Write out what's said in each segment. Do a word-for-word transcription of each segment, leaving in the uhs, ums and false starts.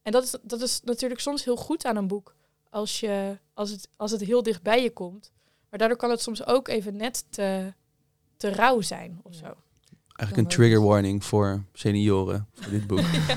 En dat is, dat is natuurlijk soms heel goed aan een boek. Als, je, als, het, als het heel dicht bij je komt. Maar daardoor kan het soms ook even net te, te rauw zijn of zo. Eigenlijk een trigger warning voor senioren voor dit boek. Ja.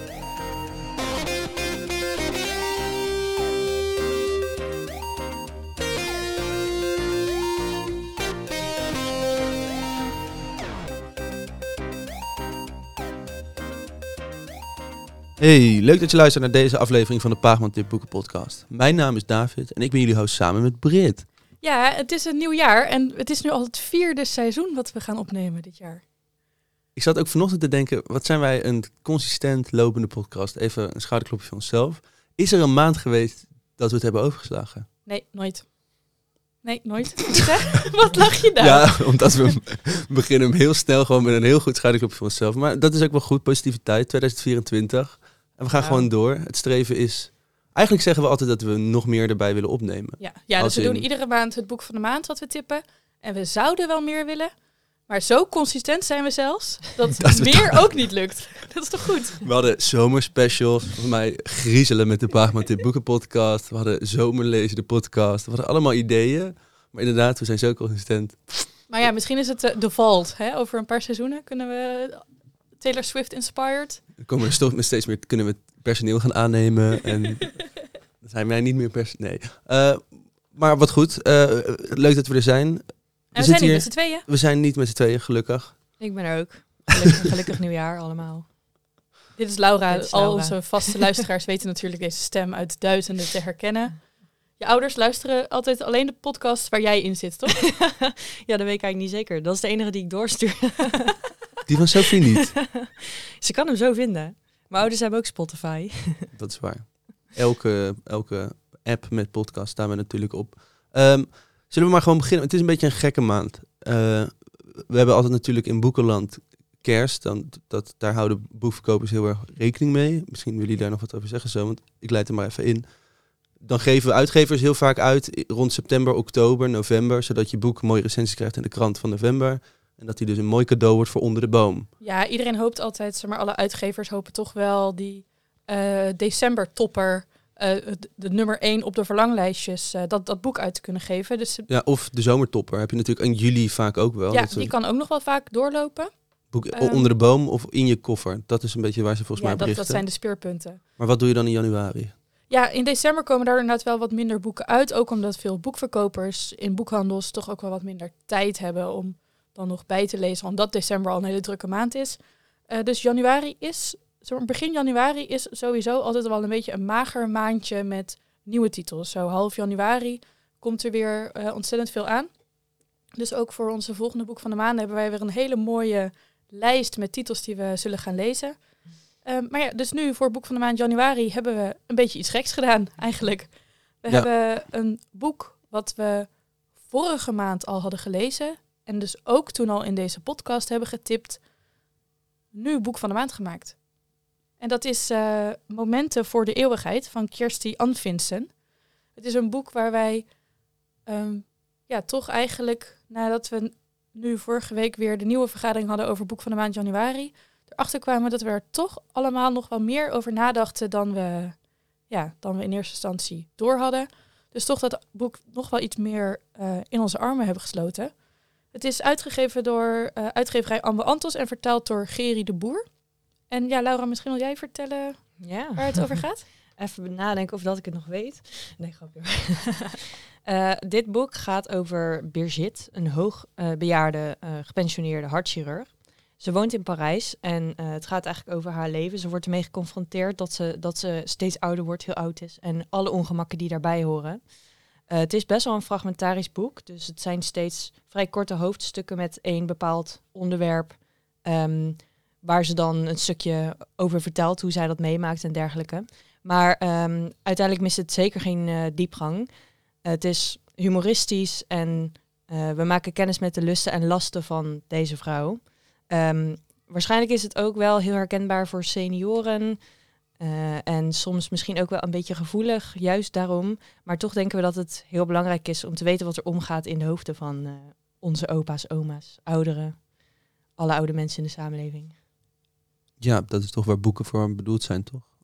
Hey, leuk dat je luistert naar deze aflevering van de Paagman Tip Boeken podcast. Mijn naam is David en ik ben jullie host samen met Brit. Ja, het is een nieuw jaar en het is nu al het vierde seizoen wat we gaan opnemen dit jaar. Ik zat ook vanochtend te denken, wat zijn wij een consistent lopende podcast? Even een schouderklopje van onszelf. Is er een maand geweest dat we het hebben overgeslagen? Nee, nooit. Nee, nooit. Wat lach je daar? Ja, omdat we beginnen hem heel snel gewoon met een heel goed schouderklopje van onszelf. Maar dat is ook wel goed, positiviteit, twintig vierentwintig. En we gaan Nou. gewoon door. Het streven is... Eigenlijk zeggen we altijd dat we nog meer erbij willen opnemen. Ja, ja dus Als we in- doen iedere maand het boek van de maand wat we tippen. En we zouden wel meer willen. Maar zo consistent zijn we zelfs, dat, Dat we meer ook niet lukt. Dat is toch goed? We hadden zomerspecials. Volgens mij griezelen met de Paagman Tip Boeken podcast. We hadden zomerlezen de podcast. We hadden allemaal ideeën. Maar inderdaad, we zijn zo consistent. Maar ja, misschien is het uh, de vault. Hè? Over een paar seizoenen kunnen we Taylor Swift inspired. Dan komen we toch met steeds meer, kunnen we personeel gaan aannemen. En dan zijn wij niet meer personeel. Nee. Uh, maar wat goed. Uh, leuk dat we er zijn. En we, we zijn niet met z'n tweeën. We zijn niet met z'n tweeën, gelukkig. Ik ben er ook. Gelukkig, gelukkig nieuwjaar allemaal. Dit is Laura. Dit is Al Laura. onze vaste luisteraars weten natuurlijk deze stem uit duizenden te herkennen. Je ouders luisteren altijd alleen de podcast waar jij in zit, toch? Ja, dat weet ik eigenlijk niet zeker. Dat is de enige die ik doorstuur. Die van Sophie niet. Ze kan hem zo vinden. Mijn ouders hebben ook Spotify. Dat is waar. Elke, elke app met podcast staan we natuurlijk op. Um, zullen we maar gewoon beginnen? Het is een beetje een gekke maand. Uh, we hebben altijd natuurlijk in Boekenland kerst. Dan, dat, daar houden boekverkopers heel erg rekening mee. Misschien willen jullie daar nog wat over zeggen zo, want ik leid er maar even in. Dan geven we uitgevers heel vaak uit rond september, oktober, november, zodat je boek mooie recensies krijgt in de krant van november. En dat die dus een mooi cadeau wordt voor onder de boom. Ja, iedereen hoopt altijd, zeg maar, alle uitgevers hopen toch wel die uh, december-topper, uh, de, de nummer één op de verlanglijstjes, uh, dat, dat boek uit te kunnen geven. Dus, ja, of de zomertopper heb je natuurlijk in juli vaak ook wel. Ja, dat die kan ook nog wel vaak doorlopen. Boek Um, onder de boom of in je koffer. Dat is een beetje waar ze volgens ja, mij dat, berichten. dat zijn de speerpunten. Maar wat doe je dan in januari? Ja, in december komen daar inderdaad wel wat minder boeken uit. Ook omdat veel boekverkopers in boekhandels toch ook wel wat minder tijd hebben om dan nog bij te lezen. Omdat december al een hele drukke maand is. Uh, dus januari is, zo begin januari is sowieso altijd wel een beetje een mager maandje met nieuwe titels. Zo half januari komt er weer uh, ontzettend veel aan. Dus ook voor onze volgende boek van de maand hebben wij weer een hele mooie lijst met titels die we zullen gaan lezen. Um, maar ja, dus nu voor boek van de maand januari hebben we een beetje iets geks gedaan, eigenlijk. We Ja. hebben een boek wat we vorige maand al hadden gelezen. En dus ook toen al in deze podcast hebben getipt. Nu boek van de maand gemaakt. En dat is uh, Momenten voor de eeuwigheid van Kirsty Anfinsen. Het is een boek waar wij um, ja, toch eigenlijk, nadat we nu vorige week weer de nieuwe vergadering hadden over boek van de maand januari, erachter kwamen dat we er toch allemaal nog wel meer over nadachten dan we, ja, dan we in eerste instantie door hadden. Dus toch dat boek nog wel iets meer uh, in onze armen hebben gesloten. Het is uitgegeven door uh, uitgeverij Ambe Antos en vertaald door Geri de Boer. En ja, Laura, misschien wil jij vertellen Ja. waar het over gaat? Even nadenken of dat ik het nog weet. Nee, grapje. uh, dit boek gaat over Birgit, een hoogbejaarde uh, gepensioneerde hartchirurg. Ze woont in Parijs en uh, het gaat eigenlijk over haar leven. Ze wordt ermee geconfronteerd dat ze, dat ze steeds ouder wordt, heel oud is. En alle ongemakken die daarbij horen. Uh, het is best wel een fragmentarisch boek. Dus het zijn steeds vrij korte hoofdstukken met één bepaald onderwerp. Um, waar ze dan een stukje over vertelt, hoe zij dat meemaakt en dergelijke. Maar um, uiteindelijk mist het zeker geen uh, diepgang. Uh, het is humoristisch en uh, we maken kennis met de lusten en lasten van deze vrouw. Um, waarschijnlijk is het ook wel heel herkenbaar voor senioren. Uh, en soms misschien ook wel een beetje gevoelig, juist daarom. Maar toch denken we dat het heel belangrijk is om te weten wat er omgaat in de hoofden van uh, onze opa's, oma's, ouderen. Alle oude mensen in de samenleving. Ja, dat is toch waar boeken voor bedoeld zijn, toch?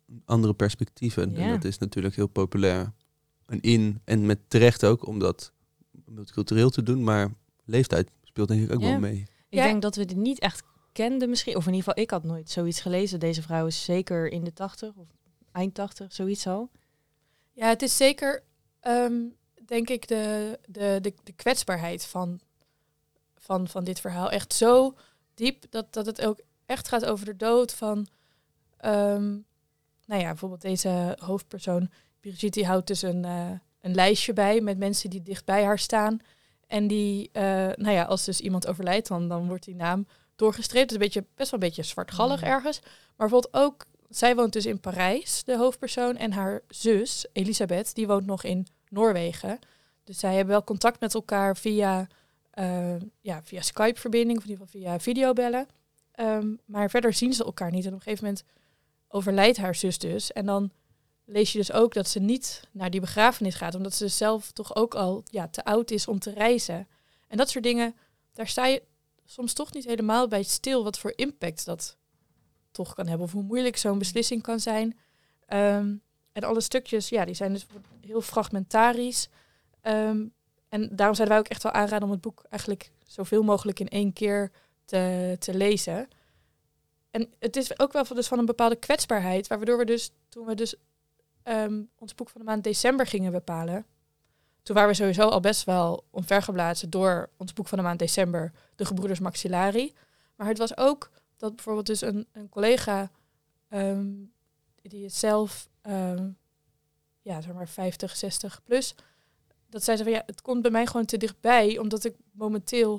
andere perspectieven. Ja. En dat is natuurlijk heel populair. En in, en met terecht ook, om dat multicultureel te doen. Maar leeftijd speelt denk ik ook Ja. wel mee. Ik Ja. denk dat we dit niet echt kenden misschien. Of in ieder geval, ik had nooit zoiets gelezen. Deze vrouw is zeker in de tachtig of eind tachtig, zoiets al. Ja, het is zeker, ehm, denk ik, de, de, de, de kwetsbaarheid van, van, van dit verhaal. Echt zo diep dat, dat het ook echt gaat over de dood van... ehm, nou ja, bijvoorbeeld deze hoofdpersoon, Brigitte, die houdt dus een, uh, een lijstje bij met mensen die dicht bij haar staan. En die, uh, nou ja, als dus iemand overlijdt, dan, dan wordt die naam doorgestreept. Dus een beetje, best wel een beetje zwartgallig Mm. ergens. Maar bijvoorbeeld ook, zij woont dus in Parijs, de hoofdpersoon. En haar zus, Elisabeth, die woont nog in Noorwegen. Dus zij hebben wel contact met elkaar via, uh, ja, via Skype-verbinding, of in ieder geval via videobellen. Um, maar verder zien ze elkaar niet. En op een gegeven moment overlijdt haar zus dus. En dan lees je dus ook dat ze niet naar die begrafenis gaat. Omdat ze zelf toch ook al ja, te oud is om te reizen. En dat soort dingen, daar sta je soms toch niet helemaal bij stil. Wat voor impact dat toch kan hebben. Of hoe moeilijk zo'n beslissing kan zijn. Um, en alle stukjes, ja, die zijn dus heel fragmentarisch. Um, en daarom zouden wij ook echt wel aanraden om het boek eigenlijk zoveel mogelijk in één keer te, te lezen. En het is ook wel van, dus van een bepaalde kwetsbaarheid, waardoor we dus, toen we dus um, ons boek van de maand december gingen bepalen, toen waren we sowieso al best wel omvergeblazen door ons boek van de maand december, De Gebroeders Maxillari. Maar het was ook dat bijvoorbeeld dus een, een collega, um, die is zelf, um, ja, zeg maar vijftig, zestig plus, dat zei ze van ja, het komt bij mij gewoon te dichtbij, omdat ik momenteel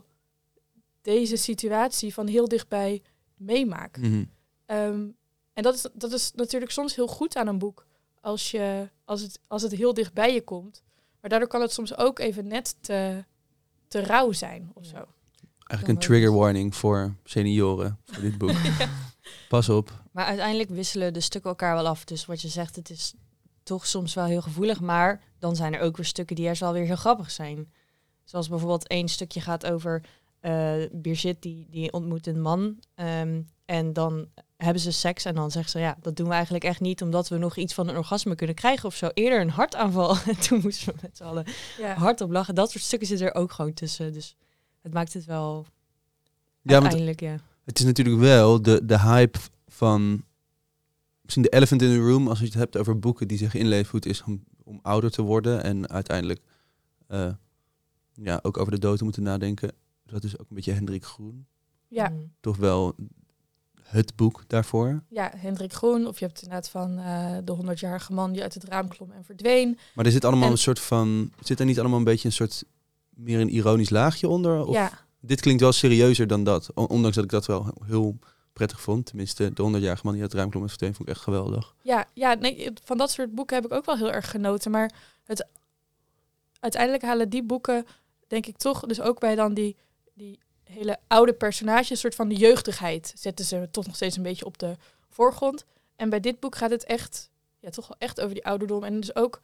deze situatie van heel dichtbij meemaak. Mm-hmm. Um, en dat is, dat is natuurlijk soms heel goed aan een boek, als, je, als, het, als het heel dicht bij je komt. Maar daardoor kan het soms ook even net te, te rauw zijn of zo. Eigenlijk een trigger warning voor senioren, voor dit boek. Ja. Pas op. Maar uiteindelijk wisselen de stukken elkaar wel af. Dus wat je zegt, het is toch soms wel heel gevoelig. Maar dan zijn er ook weer stukken die juist wel weer heel grappig zijn. Zoals bijvoorbeeld één stukje gaat over uh, Brigitte, die, die ontmoet een man. Um, en dan hebben ze seks en dan zeggen ze, ja, dat doen we eigenlijk echt niet, omdat we nog iets van een orgasme kunnen krijgen of zo. Eerder een hartaanval. En toen moesten we met z'n allen ja. hard op lachen. Dat soort stukken zitten er ook gewoon tussen. Dus het maakt het wel ja, uiteindelijk, want ja. Het is natuurlijk wel de, de hype van misschien de elephant in the room, als je het hebt over boeken die zich inleven hoe het is om, om ouder te worden en uiteindelijk uh, ja, ook over de dood te moeten nadenken. Dat is ook een beetje Hendrik Groen. Ja. Mm. Toch wel het boek daarvoor. Ja, Hendrik Groen. Of je hebt inderdaad van uh, de honderdjarige man die uit het raam klom en verdween. Maar er zit allemaal en, een soort van... Zit er niet allemaal een beetje een soort... meer een ironisch laagje onder? Of ja. Dit klinkt wel serieuzer dan dat. Ondanks dat ik dat wel heel prettig vond. Tenminste, de honderdjarige man die uit het raam klom en verdween vond ik echt geweldig. Ja, ja nee, van dat soort boeken heb ik ook wel heel erg genoten. Maar het, uiteindelijk halen die boeken, denk ik toch, dus ook bij dan die... die hele oude personages, een soort van de jeugdigheid, zetten ze toch nog steeds een beetje op de voorgrond. En bij dit boek gaat het echt, ja, toch wel echt over die ouderdom. En dus ook,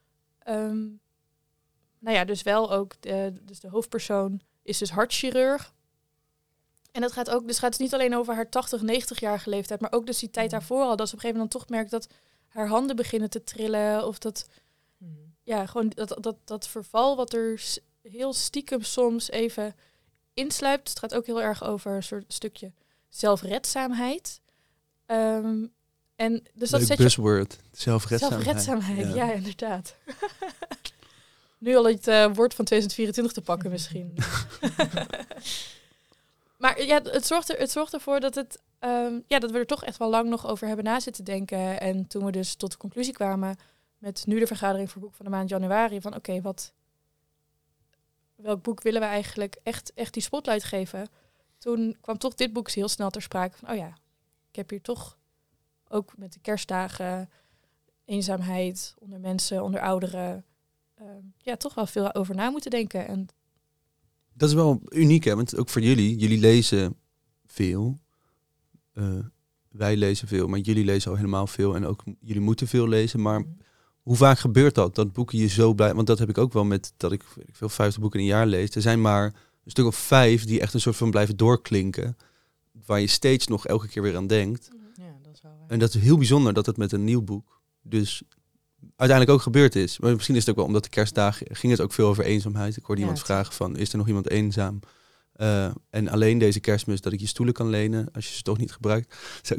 um, nou ja, dus wel ook, de, dus de hoofdpersoon is dus hartchirurg. En het gaat ook, dus gaat het niet alleen over haar tachtig, negentig-jarige leeftijd, maar ook dus die tijd daarvoor al, dat ze op een gegeven moment dan toch merkt dat haar handen beginnen te trillen, of dat, mm. ja, gewoon dat, dat, dat verval wat er heel stiekem soms even insluipt. Het gaat ook heel erg over een soort stukje zelfredzaamheid. Um, en dus dat Leuk zet je buzzword. Zelfredzaamheid. Zelfredzaamheid, ja, ja inderdaad. Nu al het uh, woord van tweeduizend vierentwintig te pakken misschien. Maar ja, het zorgt, er, het zorgt ervoor dat, het, um, ja, dat we er toch echt wel lang nog over hebben na zitten denken. En toen we dus tot de conclusie kwamen met nu de vergadering voor boek van de maand januari, van oké, okay, wat... welk boek willen we eigenlijk echt, echt die spotlight geven? Toen kwam toch dit boek heel snel ter sprake van, oh ja, ik heb hier toch ook met de kerstdagen, eenzaamheid onder mensen, onder ouderen, uh, ja, toch wel veel over na moeten denken. En dat is wel uniek, hè? Want ook voor jullie, jullie lezen veel. Uh, wij lezen veel, maar jullie lezen al helemaal veel en ook jullie moeten veel lezen, maar mm. hoe vaak gebeurt dat? Dat boeken je zo blij... Want dat heb ik ook wel met dat ik, weet ik veel vijftig boeken in een jaar lees. Er zijn maar een stuk of vijf die echt een soort van blijven doorklinken. Waar je steeds nog elke keer weer aan denkt. Ja, dat is wel waar. En dat is heel bijzonder dat het met een nieuw boek dus uiteindelijk ook gebeurd is. Maar misschien is het ook wel omdat de kerstdagen ging het ook veel over eenzaamheid. Ik hoorde Ja, iemand het- vragen van, is er nog iemand eenzaam? Uh, en alleen deze kerstmis dat ik je stoelen kan lenen als je ze toch niet gebruikt. Zo.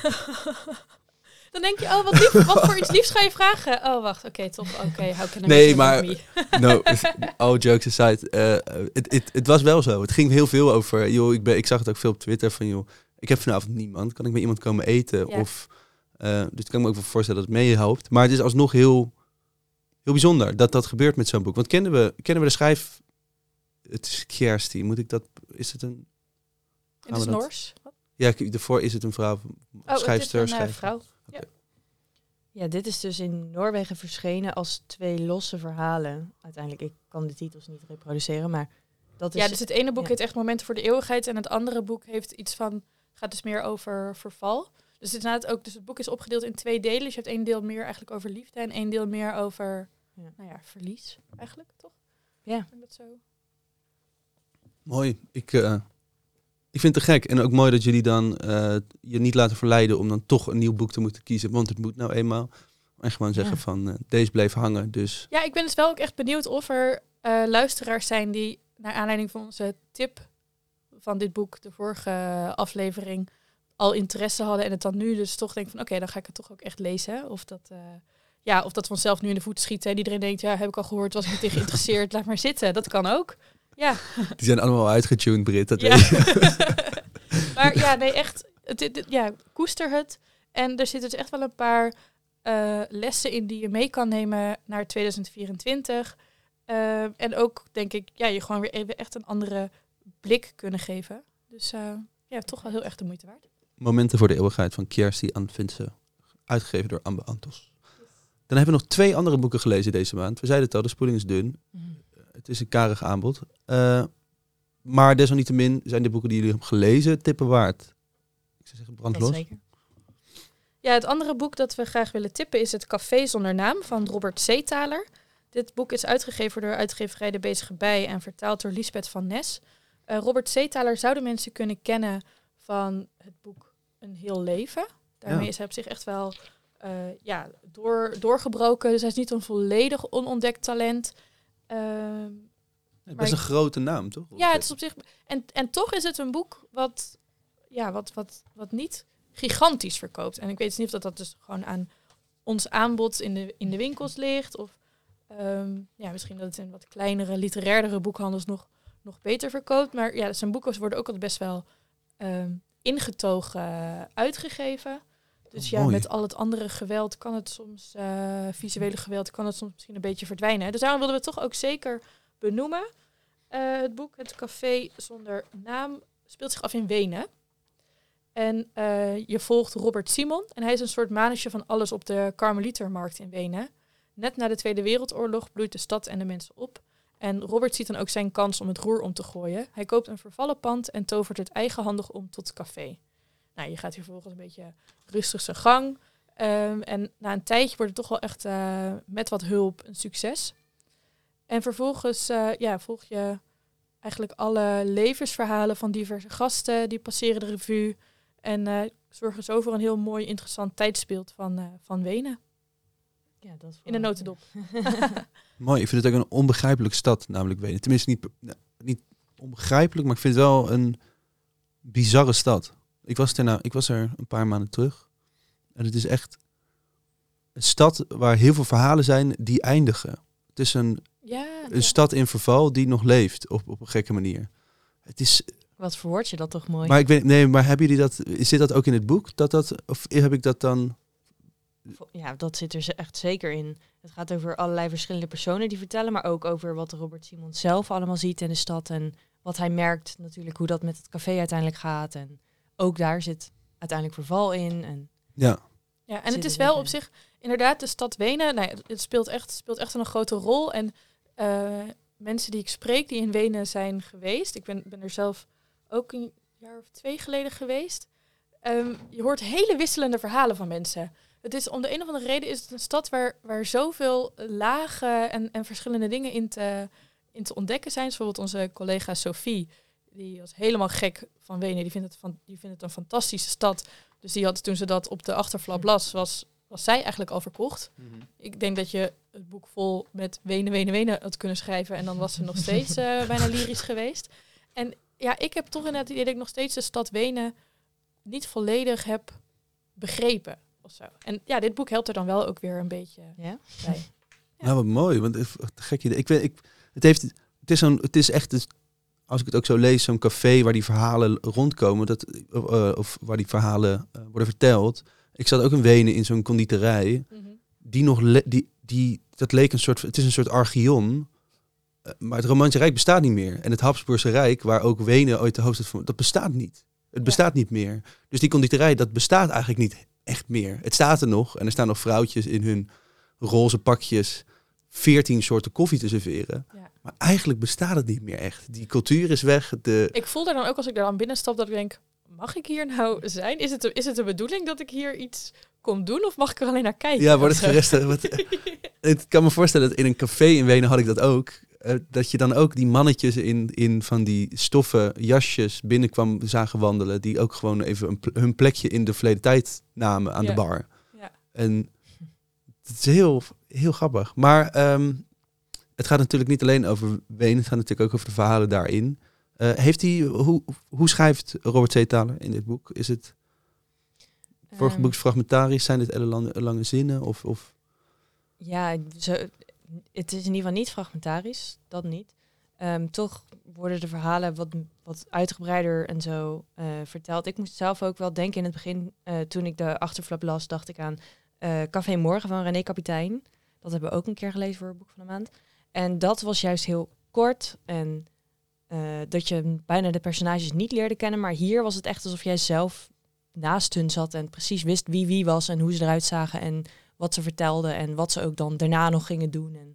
Dan denk je, oh, wat lief, wat voor iets liefs ga je vragen? Oh, wacht, oké, okay, toch, oké, okay, how can I Nee, make maar, me? no, all jokes aside, het uh, uh, was wel zo. Het ging heel veel over, joh, ik, ben, ik zag het ook veel op Twitter van, joh, ik heb vanavond niemand. Kan ik met iemand komen eten? Ja. Of, uh, dus ik kan me ook wel voorstellen dat het meehelpt. Maar het is alsnog heel, heel bijzonder dat dat gebeurt met zo'n boek. Want kennen we, kennen we de schrijf... Het is Kjersti, moet ik dat... Is het een... In het Noors? Ja, daarvoor is het een vrouw, oh, schrijfster, het is een uh, schrijver. vrouw. Okay. Ja. Ja, dit is dus in Noorwegen verschenen als twee losse verhalen. Uiteindelijk, ik kan de titels niet reproduceren, maar dat is... Ja, dus het ene boek ja. heet echt Momenten voor de Eeuwigheid en het andere boek heeft iets van... gaat dus meer over verval. Dus het, is ook, dus het boek is opgedeeld in twee delen. Dus je hebt één deel meer eigenlijk over liefde en één deel meer over ja. Nou ja, verlies eigenlijk, toch? Ja. En dat zo... Mooi. Ik, uh, ik vind het te gek. En ook mooi dat jullie dan uh, je niet laten verleiden om dan toch een nieuw boek te moeten kiezen. Want het moet nou eenmaal. En gewoon zeggen ja. van, uh, deze bleef hangen. Dus. Ja, ik ben dus wel ook echt benieuwd of er uh, luisteraars zijn die naar aanleiding van onze tip van dit boek, de vorige aflevering, al interesse hadden. En het dan nu dus toch denken van, oké, okay, dan ga ik het toch ook echt lezen. Of dat... Uh, Ja, of dat vanzelf nu in de voeten schiet. En iedereen denkt, ja, heb ik al gehoord, was ik niet tegen geïnteresseerd, laat maar zitten. Dat kan ook. Ja. Die zijn allemaal uitgetuned, Brit. Dat ja. weet je. Maar ja, nee, echt. Het, het, ja, koester het. En er zitten dus echt wel een paar uh, lessen in die je mee kan nemen naar tweeduizend vierentwintig. Uh, en ook, denk ik, ja, je gewoon weer even echt een andere blik kunnen geven. Dus uh, ja, toch wel heel erg de moeite waard. Momenten voor de Eeuwigheid van Kjersti Ann Finse. Uitgegeven door Amber Antos. Dan hebben we nog twee andere boeken gelezen deze maand. We zeiden het al, de spoeling is dun. Mm. Het is een karig aanbod. Uh, maar desalniettemin zijn de boeken die jullie hebben gelezen tippen waard. Ik zou zeggen, brand los. Zeker. Ja, het andere boek dat we graag willen tippen is Het Café zonder naam van Robert Zeetaler. Dit boek is uitgegeven door uitgeverij De Bezige Bij en vertaald door Lisbeth van Nes. Uh, Robert Zeetaler zouden mensen kunnen kennen van het boek Een Heel Leven. Daarmee ja. is hij op zich echt wel... Uh, ja, door, doorgebroken. Dus hij is niet een volledig onontdekt talent. Uh, het is best een grote naam, toch? Ja, het is op zich... En, en toch is het een boek wat, ja, wat, wat, wat niet gigantisch verkoopt. En ik weet niet of dat, dat dus gewoon aan ons aanbod in de, in de winkels ligt. Of um, ja, misschien dat het in wat kleinere, literairdere boekhandels nog, nog beter verkoopt. Maar ja, zijn boeken worden ook altijd best wel um, ingetogen uh, uitgegeven. Dus oh, ja, mooi. met al het andere geweld kan het soms, uh, visuele geweld, kan het soms misschien een beetje verdwijnen. Dus daarom wilden we het toch ook zeker benoemen. Uh, het boek Het Café zonder naam speelt zich af in Wenen. En uh, je volgt Robert Simon. En hij is een soort manusje van alles op de Karmelietermarkt in Wenen. Net na de Tweede Wereldoorlog bloeit de stad en de mensen op. En Robert ziet dan ook zijn kans om het roer om te gooien. Hij koopt een vervallen pand en tovert het eigenhandig om tot café. Nou, je gaat hier vervolgens een beetje rustig zijn gang. Um, en na een tijdje wordt het toch wel echt uh, met wat hulp een succes. En vervolgens uh, ja, volg je eigenlijk alle levensverhalen van diverse gasten. Die passeren de revue. En uh, zorgen zo voor een heel mooi, interessant tijdsbeeld van, uh, van Wenen. Ja, dat is in de notendop. Mooi, ik vind het ook een onbegrijpelijke stad, namelijk Wenen. Tenminste, niet, niet onbegrijpelijk, maar ik vind het wel een bizarre stad. Ik was, er nou, ik was er een paar maanden terug. En het is echt een stad waar heel veel verhalen zijn die eindigen. Het is een, ja, een ja. stad in verval die nog leeft op, op een gekke manier. Het is... Wat verwoord je dat toch mooi? Maar ik weet, nee, maar hebben jullie dat? Is dit dat ook in het boek? Dat dat, of heb ik dat dan? Ja, dat zit er echt zeker in. Het gaat over allerlei verschillende personen die vertellen, maar ook over wat Robert Simons zelf allemaal ziet in de stad en wat hij merkt natuurlijk hoe dat met het café uiteindelijk gaat. En ook daar zit uiteindelijk verval in. En ja. Ja, en het is wel op zich inderdaad de stad Wenen. Nou ja, het speelt echt, speelt echt een grote rol. En uh, mensen die ik spreek die in Wenen zijn geweest, ik ben, ben er zelf ook een jaar of twee geleden geweest. Um, je hoort hele wisselende verhalen van mensen. Het is om de een of andere reden is het een stad waar, waar zoveel lagen en, en verschillende dingen in te, in te ontdekken zijn. Bijvoorbeeld onze collega Sophie, die was helemaal gek van Wenen. Die vindt het, van, die vindt het een fantastische stad. Dus die had, toen ze dat op de achterflap las, was, was zij eigenlijk al verkocht. Mm-hmm. Ik denk dat je het boek vol met wenen, wenen, wenen had kunnen schrijven. En dan was ze nog steeds uh, bijna lyrisch geweest. En ja, ik heb toch inderdaad het idee dat ik nog steeds de stad Wenen niet volledig heb begrepen. Of zo. En ja, dit boek helpt er dan wel ook weer een beetje Ja? bij. Ja. Nou, wat mooi. Want het gek idee. Ik weet, ik, het heeft, het is zo'n, het is echt, het, als ik het ook zo lees, zo'n café waar die verhalen rondkomen, dat, uh, of waar die verhalen uh, worden verteld. Ik zat ook in Wenen in zo'n konditorij, Mm-hmm. die nog, le- die, die, dat leek een soort, het is een soort archeon. Uh, maar het Romeinse Rijk bestaat niet meer. En het Habsburgse Rijk, waar ook Wenen ooit de hoofdstad van, dat bestaat niet. Het bestaat ja. niet meer. Dus die konditorij, dat bestaat eigenlijk niet echt meer. Het staat er nog en er staan nog vrouwtjes in hun roze pakjes veertien soorten koffie te serveren. Ja. Maar eigenlijk bestaat het niet meer echt. Die cultuur is weg. De... Ik voel er dan ook als ik daar dan binnenstap dat ik denk, mag ik hier nou zijn? Is het de, is het de bedoeling dat ik hier iets kom doen of mag ik er alleen naar kijken? Ja, wordt het gerestaureerd. Ik kan me voorstellen dat in een café in Wenen had ik dat ook. Uh, dat je dan ook die mannetjes in, in van die stoffen jasjes binnenkwam zagen wandelen. Die ook gewoon even een pl- hun plekje in de verleden tijd namen aan ja. de bar. Ja. En het is heel, heel grappig. Maar um, het gaat natuurlijk niet alleen over Wenen. Het gaat natuurlijk ook over de verhalen daarin. Uh, heeft hij, hoe, hoe schrijft Robert Zeethaler in dit boek? Is het vorige um, boek fragmentarisch? Zijn dit hele lange, lange zinnen? Of, of? Ja, zo, het is in ieder geval niet fragmentarisch. Dat niet. Um, toch worden de verhalen wat, wat uitgebreider en zo uh, verteld. Ik moest zelf ook wel denken in het begin, uh, toen ik de achterflap las, dacht ik aan uh, Café Morgen van René Kapitein. Dat hebben we ook een keer gelezen voor het boek van de maand. En dat was juist heel kort en uh, dat je bijna de personages niet leerde kennen. Maar hier was het echt alsof jij zelf naast hun zat en precies wist wie wie was en hoe ze eruit zagen en wat ze vertelden en wat ze ook dan daarna nog gingen doen. En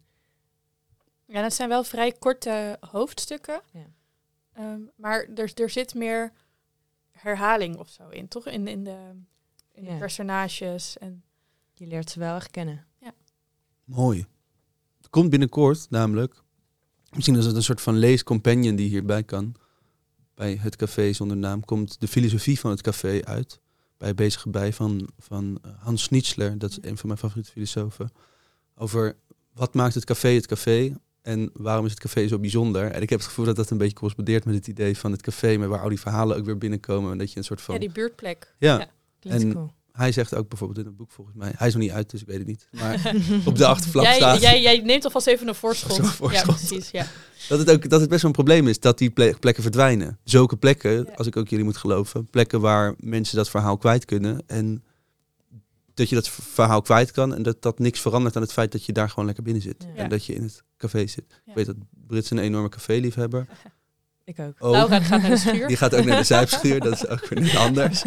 ja, dat zijn wel vrij korte hoofdstukken. Ja. Um, maar er, er zit meer herhaling of zo in, toch? In, in, de, in ja. de personages. En je leert ze wel echt kennen. Ja. Mooi. Er komt binnenkort namelijk, misschien is het een soort van leescompanion die hierbij kan. Bij Het Café Zonder Naam komt de filosofie van het café uit. Bij Bezige Bij van, van Hans Schnitzler, dat is een van mijn favoriete filosofen. Over wat maakt het café het café en waarom is het café zo bijzonder. En ik heb het gevoel dat dat een beetje correspondeert met het idee van het café, maar waar al die verhalen ook weer binnenkomen. En dat je een soort van... Ja, die buurtplek. Ja, ja. en cool. Hij zegt ook bijvoorbeeld in het boek volgens mij, hij is nog niet uit, dus ik weet het niet. Maar op de achterflap jij, staat... Jij, jij neemt alvast even een voorschot. Een voorschot. Ja, precies, ja. Dat het ook dat het best wel een probleem is dat die ple- plekken verdwijnen. Zulke plekken, Ja. als ik ook jullie moet geloven, plekken waar mensen dat verhaal kwijt kunnen. En dat je dat verhaal kwijt kan en dat dat niks verandert aan het feit dat je daar gewoon lekker binnen zit. Ja. En dat je in het café zit. Ja. Ik weet dat Brits een enorme caféliefhebber. Ik ook. Oh, Laura gaat naar de schuur. die gaat ook naar de zuipschuur, dat is ook weer niet anders.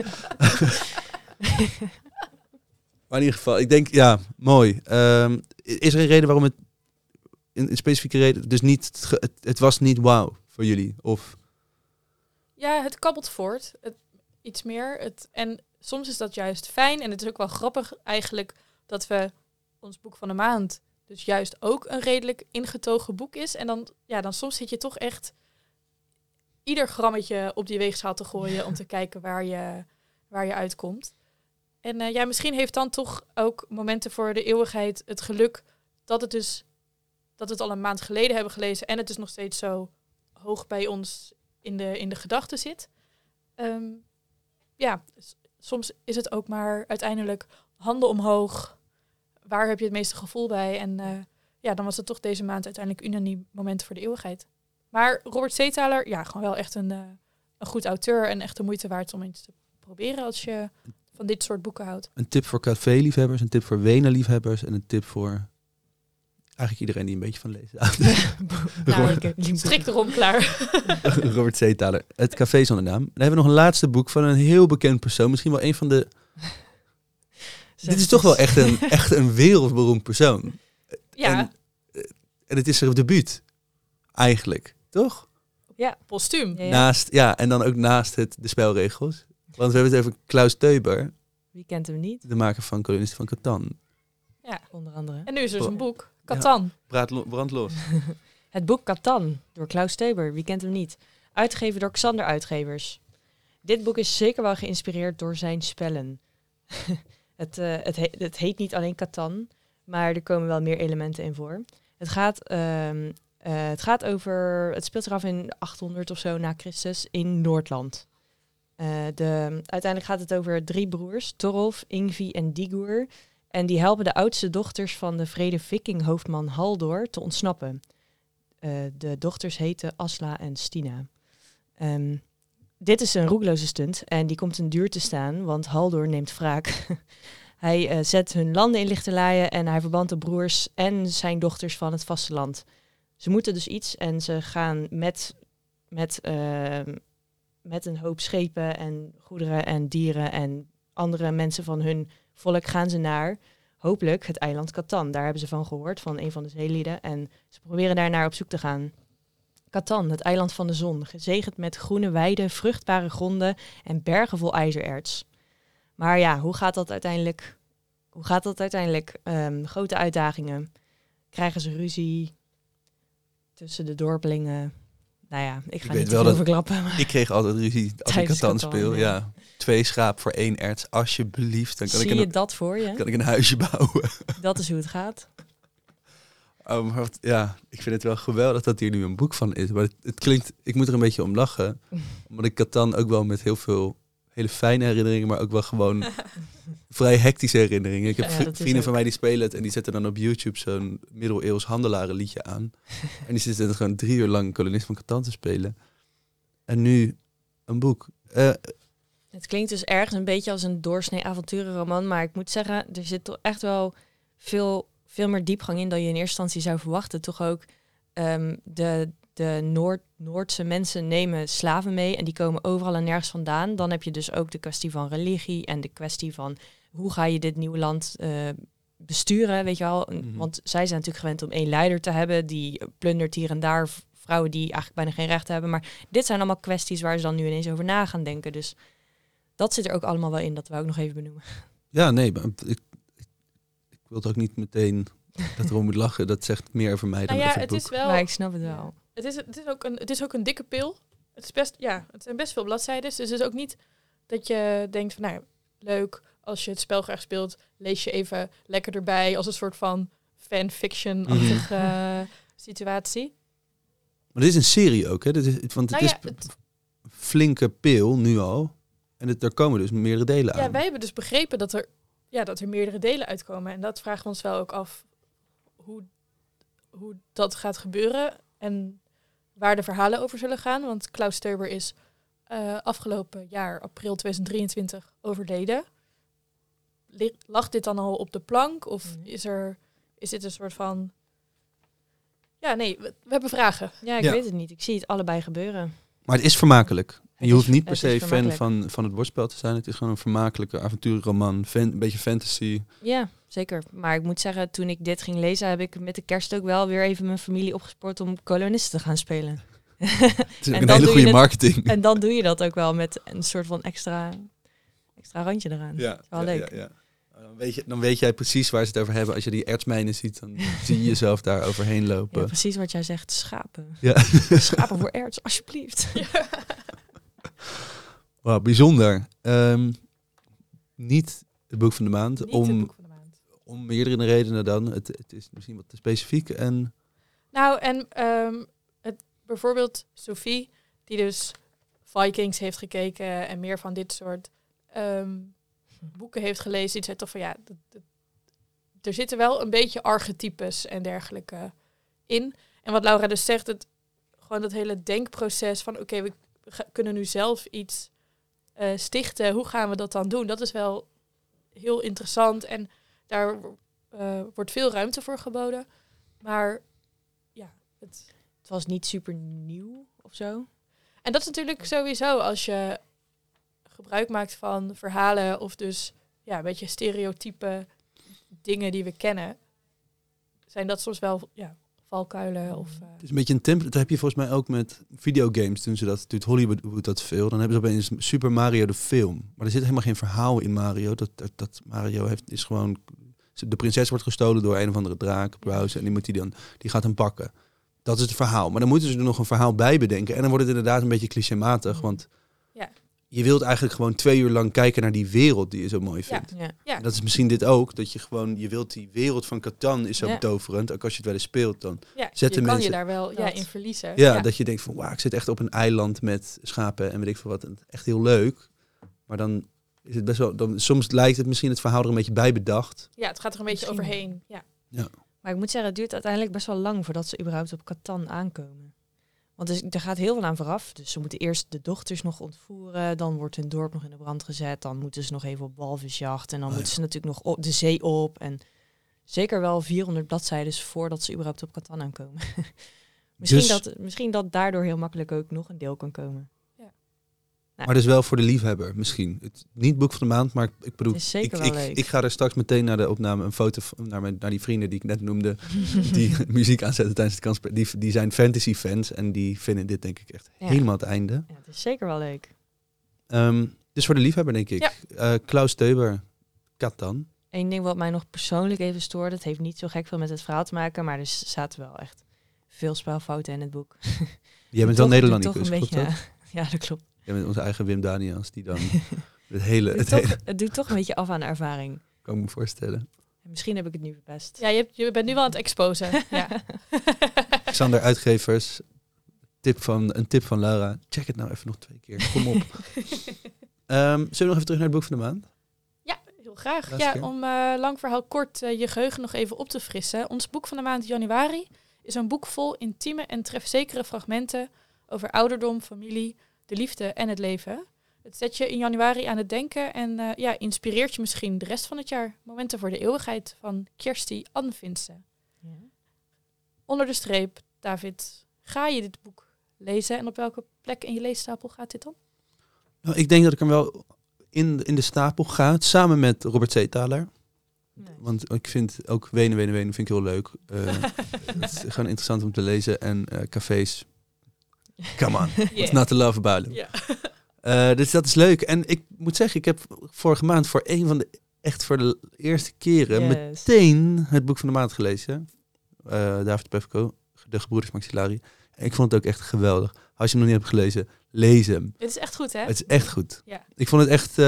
Maar in ieder geval, ik denk, ja, mooi. Um, is er een reden waarom het, een, een specifieke reden, dus niet, het, het was niet wauw voor jullie? Of... Ja, het kabbelt voort. Het, iets meer. Het, en soms is dat juist fijn. En het is ook wel grappig eigenlijk dat we ons boek van de maand dus juist ook een redelijk ingetogen boek is. En dan, ja, dan soms zit je toch echt ieder grammetje op die weegschaal te gooien om te kijken waar je, waar je uitkomt. En uh, ja, misschien heeft dan toch ook Momenten voor de Eeuwigheid het geluk dat het dus dat we het al een maand geleden hebben gelezen en het dus nog steeds zo hoog bij ons in de, in de gedachten zit. Um, ja, s- soms is het ook maar uiteindelijk handen omhoog. Waar heb je het meeste gevoel bij? En uh, ja, dan was het toch deze maand uiteindelijk unaniem Momenten voor de Eeuwigheid. Maar Robert Zeethaler, ja, gewoon wel echt een, uh, een goed auteur en echt de moeite waard om eens te proberen als je van dit soort boeken houdt. Een tip voor café-liefhebbers, een tip voor Wenen-liefhebbers en een tip voor eigenlijk iedereen die een beetje van lezen houdt. Nou, strikt erom klaar. Robert Zeethaler, Het Café Zonder Naam. Dan hebben we nog een laatste boek van een heel bekend persoon. Misschien wel een van de... Dit is toch wel echt een, echt een wereldberoemd persoon. Ja. En, en het is zijn debuut, eigenlijk. Toch? Ja, postuum. Ja, ja. Naast, ja, en dan ook naast het, de spelregels. Want we hebben het over Klaus Teuber, Wie kent hem niet? de maker van Kolonisten van Catan. Ja, onder andere. En nu is er dus Oh. een boek, Catan. Praat lo- brand los. Het boek Catan door Klaus Teuber. Wie kent hem niet? Uitgegeven door Xander Uitgevers. Dit boek is zeker wel geïnspireerd door zijn spellen. het, uh, het, he- het heet niet alleen Catan, maar er komen wel meer elementen in voor. Het gaat, um, uh, het gaat over... Het speelt zich af in achthonderd of zo na Christus in Noordland. Uh, de, uiteindelijk gaat het over drie broers, Torolf, Ingvi en Digur. En die helpen de oudste dochters van de vrede vikinghoofdman Haldor te ontsnappen. Uh, de dochters heten Asla en Stina. Um, dit is een roekeloze stunt en die komt een duur te staan, want Haldor neemt wraak. Hij uh, zet hun landen in lichte laaien en hij verbant de broers en zijn dochters van het vasteland. Ze moeten dus iets en ze gaan met, met, uh, met een hoop schepen en goederen en dieren en andere mensen van hun volk gaan ze naar, hopelijk, het eiland Catan. Daar hebben ze van gehoord, van een van de zeelieden. En ze proberen daar naar op zoek te gaan. Catan, het eiland van de zon, gezegend met groene weiden, vruchtbare gronden en bergen vol ijzererts. Maar ja, hoe gaat dat uiteindelijk? Hoe gaat dat uiteindelijk? Um, grote uitdagingen. Krijgen ze ruzie tussen de dorpelingen? Nou ja, ik ga Ik niet weet wel te veel dat- verklappen. Maar Ik kreeg altijd ruzie als ik Tijdens Catan Catan, speel. ja. Ja. Twee schaap voor één erts, alsjeblieft. Dan kan, zie ik je een, dat voor je? kan ik een huisje bouwen. Dat is hoe het gaat. Oh, maar wat- ja, ik vind het wel geweldig dat hier nu een boek van is. Maar het, het klinkt, ik moet er een beetje om lachen. Omdat ik Catan ook wel met heel veel hele fijne herinneringen, maar ook wel gewoon vrij hectische herinneringen. Ik heb Ja, vri- dat is vrienden ook. van mij die spelen het en die zetten dan op YouTube zo'n middeleeuws handelarenliedje aan. En die zitten dan gewoon drie uur lang kolonist van Catan te spelen. En nu een boek. Eh, Het klinkt dus ergens een beetje als een doorsnee avonturenroman, maar ik moet zeggen, er zit toch echt wel veel, veel meer diepgang in dan je in eerste instantie zou verwachten. Toch ook um, de, de Noord, Noordse mensen nemen slaven mee en die komen overal en nergens vandaan. Dan heb je dus ook de kwestie van religie en de kwestie van hoe ga je dit nieuwe land uh, besturen, weet je wel. Mhm. Want zij zijn natuurlijk gewend om één leider te hebben, die plundert hier en daar vrouwen die eigenlijk bijna geen recht hebben. Maar dit zijn allemaal kwesties waar ze dan nu ineens over na gaan denken. Dus dat zit er ook allemaal wel in, dat we ook nog even benoemen. ja, nee, maar ik, ik, ik wil het ook niet meteen dat erom moet lachen. Dat zegt meer over mij dan Nou ja, over het het boek. is wel... Maar ik snap het wel. Het is, het, is ook een, het is ook een dikke pil. Het is best, ja, het zijn best veel bladzijden. Dus het is ook niet dat je denkt van, nou, leuk, als je het spel graag speelt, lees je even lekker erbij als een soort van fanfiction-achtige uh, situatie. Maar dit is een serie ook, hè? Dit is, want het Nou ja, is het- een flinke pil nu al. En het, er komen dus meerdere delen aan. Ja, wij hebben dus begrepen dat er, ja, dat er meerdere delen uitkomen. En dat vragen we ons wel ook af hoe, hoe dat gaat gebeuren en waar de verhalen over zullen gaan. Want Klaus Steuber is uh, afgelopen jaar, april tweeduizend drieëntwintig, overleden. Lig- Lag dit dan al op de plank? Of Mhm. is, er, is dit een soort van... Ja, nee, we, we hebben vragen. Ja, ik Ja. weet het niet. Ik zie het allebei gebeuren. Maar het is vermakelijk. En Het je hoeft is- niet per het is se fan vermakelijk. van, van het bordspel te zijn. Het is gewoon een vermakelijke avonturenroman. Fan, een beetje fantasy. Ja, zeker. Maar ik moet zeggen, toen ik dit ging lezen, heb ik met de kerst ook wel weer even mijn familie opgespoord om kolonisten te gaan spelen. Het is ook En een dan hele doe je goede het- marketing. En dan doe je dat ook wel met een soort van extra, extra randje eraan. Ja, wel ja, leuk. ja, ja. Dan, weet je, dan weet jij precies waar ze het over hebben. Als je die ertsmijnen ziet, dan zie je jezelf daar overheen Ja, lopen. precies wat jij zegt. Schapen. Ja. Schapen voor erts, alsjeblieft. Wauw, bijzonder. Um, niet het boek van de maand. Niet om, het boek van de maand. om meerdere redenen dan. Het, het is misschien wat te specifiek. En Nou, en ehm, het, bijvoorbeeld Sophie, die dus Vikings heeft gekeken en meer van dit soort ehm, boeken heeft gelezen, die zei toch van ja, dat, dat, er zitten wel een beetje archetypes en dergelijke in. En wat Laura dus zegt, het, gewoon dat hele denkproces van oké, okay, we ga- kunnen nu zelf iets uh, stichten. Hoe gaan we dat dan doen? Dat is wel heel interessant en daar uh, wordt veel ruimte voor geboden. Maar ja, het... Het was niet super nieuw of zo. En dat is natuurlijk sowieso als je gebruik maakt van verhalen of dus ja, een beetje stereotype dingen die we kennen, zijn dat soms wel ja, valkuilen of... Uh... het is een beetje een template. Dat heb je volgens mij ook met videogames. Toen ze dat doet Hollywood dat veel. Dan hebben ze opeens Super Mario de film. Maar er zit helemaal geen verhaal in Mario. Dat, dat, dat Mario heeft, is gewoon... De prinses wordt gestolen door een of andere draak, Bowser, en die, moet die, dan, die gaat hem pakken. Dat is het verhaal. Maar dan moeten ze er nog een verhaal bij bedenken. En dan wordt het inderdaad een beetje clichématig. Want Ja. je wilt eigenlijk gewoon twee uur lang kijken naar die wereld die je zo mooi vindt. Ja. Ja. En dat is misschien dit ook, dat je gewoon, je wilt die wereld van Catan is zo Ja. betoverend. Ook als je het wel eens speelt, dan Ja, zetten je kan mensen- je daar wel ja, Dat. in verliezen. ja, dat je denkt van, wauw, ik zit echt op een eiland met schapen en weet ik veel wat. Echt heel leuk. Maar dan is het best wel, dan, soms lijkt het misschien het verhaal er een beetje bij bedacht. Ja, het gaat er een beetje Misschien. overheen. Ja. Maar ik moet zeggen, het duurt uiteindelijk best wel lang voordat ze überhaupt op Catan aankomen. Want er, er gaat heel veel aan vooraf. Dus ze moeten eerst de dochters nog ontvoeren. Dan wordt hun dorp nog in de brand gezet. Dan moeten ze nog even op walvisjacht. En dan Oh, moeten ja. ze natuurlijk nog op de zee op. En zeker wel vierhonderd bladzijden voordat ze überhaupt op Catan aankomen. misschien, Dus- dat, misschien dat daardoor heel makkelijk ook nog een deel kan komen. Maar dus wel voor de liefhebber misschien. Het, niet boek van de maand, maar ik bedoel, Het is zeker ik, wel ik, leuk. ik ga er straks meteen naar de opname een foto van, naar, mijn, naar die vrienden die ik net noemde, die muziek aanzetten tijdens het kansspel. Die, die zijn fantasy fans en die vinden dit denk ik echt Ja. helemaal het einde. Ja, het is zeker wel leuk. Ehm, dus voor de liefhebber denk ik. Ja. Eh, Klaus Teuber, Catan. Eén ding wat mij nog persoonlijk even stoorde. Het heeft niet zo gek veel met het verhaal te maken. Maar er zaten wel echt veel spelfouten in het boek. Jij bent wel Toch- Nederlandicus, toch een klopt beetje, dat? ja, ja, dat klopt. Jij bent onze eigen Wim Daniels, die dan het hele, Het het doet, hele, toch, het doet toch een beetje af aan de ervaring. kan ik me voorstellen. En misschien heb ik het nu verpest. Ja, je, hebt, je bent nu wel aan het exposen. Ja. Xander Uitgevers, tip van, een tip van Laura. Check het nou even nog twee keer. Kom op. Ehm, zullen we nog even terug naar het boek van de maand? Ja, heel graag. Laatste Ja, keer. om eh, lang verhaal kort eh, je geheugen nog even op te frissen. Ons boek van de maand januari is een boek vol intieme en trefzekere fragmenten over ouderdom, familie, de liefde en het leven. Het zet je in januari aan het denken en eh, ja, inspireert je misschien de rest van het jaar. Momenten voor de eeuwigheid van Kirsty Anfinse. Ja. Onder de streep, David, ga je dit boek lezen en op welke plek in je leestapel gaat dit dan? Nou, ik denk dat ik hem wel in, in de stapel ga, samen met Robert Zeethaler. Nice. Want ik vind ook Wenen, Wenen, Wenen vind ik heel leuk. Eh, het is gewoon interessant om te lezen. En eh, cafés, come on, it's not to love about them. Ja. Eh, dus dat is leuk. En ik moet zeggen, ik heb vorige maand voor een van de, echt voor de eerste keren, Yes. meteen het boek van de maand gelezen. Eh, David Pefko, De Gebroeders Maxillari. En ik vond het ook echt geweldig. Als je hem nog niet hebt gelezen, lees hem. Dit is echt goed, hè? Het is echt goed. Ja. Ik vond het echt... eh,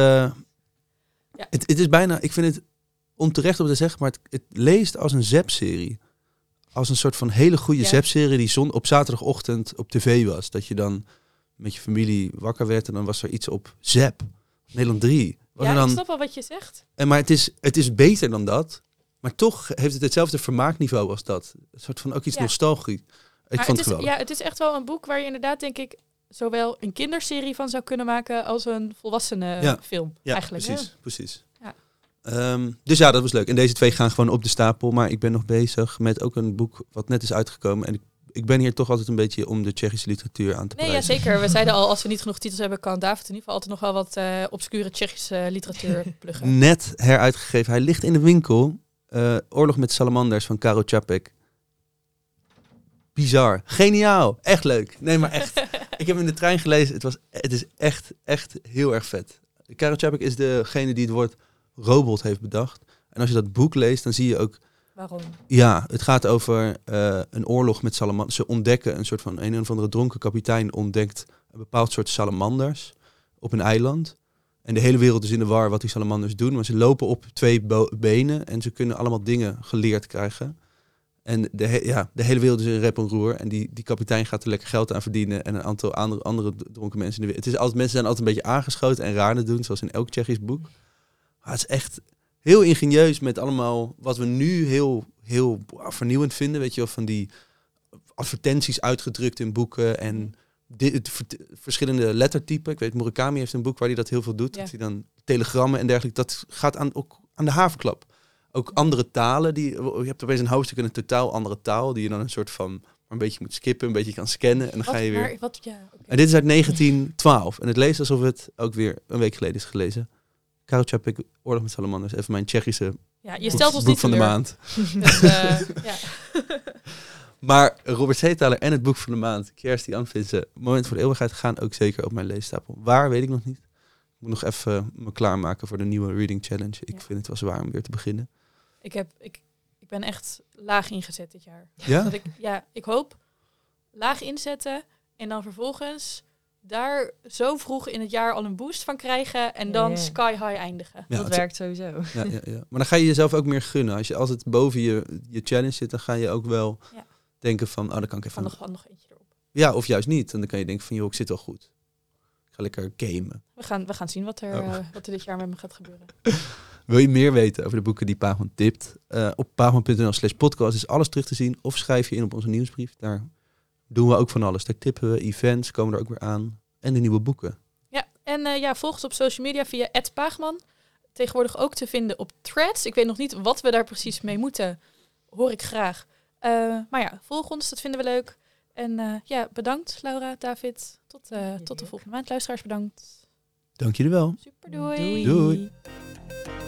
Ja. het, het is bijna... Ik vind het onterecht om te zeggen, maar het, het leest als een Zep-serie. Als een soort van hele goede Ja. Zep-serie die zon, op zaterdagochtend op tv was. Dat je dan met je familie wakker werd en dan was er iets op Zep. Nederland drie. Was Ja, er dan, ik snap wel wat je zegt. en maar het is, het is beter dan dat. Maar toch heeft het hetzelfde vermaakniveau als dat. Een soort van ook iets Ja. nostalgisch. Ik Maar vond het het is, geweldig. ja, het is echt wel een boek waar je inderdaad, denk ik, zowel een kinderserie van zou kunnen maken als een volwassene Ja. film. Ja, eigenlijk. precies. precies. Ja. Ehm, dus ja, dat was leuk. En deze twee gaan gewoon op de stapel. Maar ik ben nog bezig met ook een boek wat net is uitgekomen. En ik, ik ben hier toch altijd een beetje om de Tsjechische literatuur aan te Nee, ja, prijzen. zeker. We zeiden al, als we niet genoeg titels hebben, kan David in ieder geval altijd nog wel wat eh, obscure Tsjechische literatuur pluggen. Net heruitgegeven. Hij ligt in de winkel. Eh, Oorlog met salamanders van Karel Čapek. Bizar. Geniaal. Echt leuk. Nee, maar echt. Ik heb hem in de trein gelezen. Het, was, het is echt, echt heel erg vet. Karel Čapek is degene die het woord robot heeft bedacht. En als je dat boek leest, dan zie je ook... Waarom? Ja, het gaat over eh, een oorlog met salamanders. Ze ontdekken een soort van... Een of andere dronken kapitein ontdekt een bepaald soort salamanders op een eiland. En de hele wereld is in de war wat die salamanders doen. Maar ze lopen op twee bo- benen en ze kunnen allemaal dingen geleerd krijgen. En de, he- ja, de hele wereld is in rep en roer. En die, die kapitein gaat er lekker geld aan verdienen. En een aantal andere, andere dronken mensen in de wereld. Het is altijd, mensen zijn altijd een beetje aangeschoten en raar te doen. Zoals in elk Tsjechisch boek. Maar het is echt heel ingenieus met allemaal wat we nu heel, heel vernieuwend vinden. Weet je wel, van die advertenties uitgedrukt in boeken. En dit, het, ver- verschillende lettertypen. Ik weet, Murakami heeft een boek waar hij dat heel veel doet. Ja. Dat hij dan telegrammen en dergelijke. Dat gaat aan, ook aan de haverklap. Ook andere talen. Die, je hebt opeens een hoofdstuk in een totaal andere taal. Die je dan een soort van maar een beetje moet skippen. Een beetje kan scannen. En dan Wat, ga je weer... maar, wat, ja, oké. En dit is uit negentien twaalf. En het leest alsof het ook weer een week geleden is gelezen. Karel Čapek, Oorlog met salamanders. Even mijn Tsjechische Ja, je boek, stelt ons boek niet van de teleur. maand. Dus, eh, ja. Maar Robert Zeethaler en het boek van de maand, Kirsty Anfinse, Moment voor de Eeuwigheid, gaan ook zeker op mijn leestapel. Waar, weet ik nog niet. Ik moet nog even me klaarmaken voor de nieuwe Reading Challenge. Ik Ja. vind het wel zwaar om weer te beginnen. Ik, heb, ik, ik ben echt laag ingezet dit jaar. Ja? Dat ik, ja, ik hoop laag inzetten en dan vervolgens daar zo vroeg in het jaar al een boost van krijgen en dan Ja, ja. sky high eindigen. Ja, dat het- werkt sowieso. Ja, ja, ja. Maar dan ga je jezelf ook meer gunnen. Als je altijd boven je, je challenge zit, dan ga je ook wel Ja. denken van, oh, dan kan ik even... Van nog, van nog eentje erop. Ja, of juist niet. En dan kan je denken van, joh, ik zit wel goed. Ik ga lekker gamen. We gaan, we gaan zien wat er, Oh. eh, wat er dit jaar met me gaat gebeuren. Wil je meer weten over de boeken die Paagman tipt? Uh, op paagman.nl slash podcast is alles terug te zien. Of schrijf je in op onze nieuwsbrief. Daar doen we ook van alles. Daar tippen we, events komen er ook weer aan. En de nieuwe boeken. Ja, en uh, ja, volg ons op social media via at paagman. Tegenwoordig ook te vinden op Threads. Ik weet nog niet wat we daar precies mee moeten. Hoor ik graag. Uh, maar ja, volg ons, dat vinden we leuk. En uh, ja, bedankt Laura, David. Tot, uh, tot de volgende maand. Luisteraars, bedankt. Dank jullie wel. Super, doei. Doei. Doei.